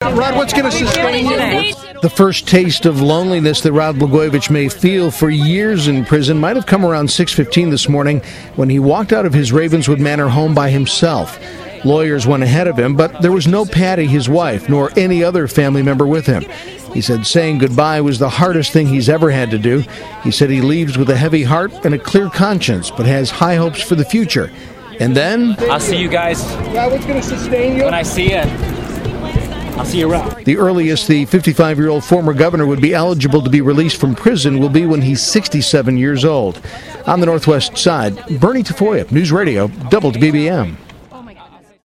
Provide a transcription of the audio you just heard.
Rod, what's going to sustain you? The first taste of loneliness that Rod Blagojevich may feel for years in prison might have come around 6:15 this morning when he walked out of his Ravenswood Manor home by himself. Lawyers went ahead of him, but there was no Patty, his wife, nor any other family member with him. He said saying goodbye was the hardest thing he's ever had to do. He said he leaves with a heavy heart and a clear conscience, but has high hopes for the future. And then... I'll see you guys. What's going to sustain you? When I see you. I'll see you around. The earliest the 55-year-old former governor would be eligible to be released from prison will be when he's 67 years old. On the Northwest Side, Bernie Tafoya, News Radio, WBBM.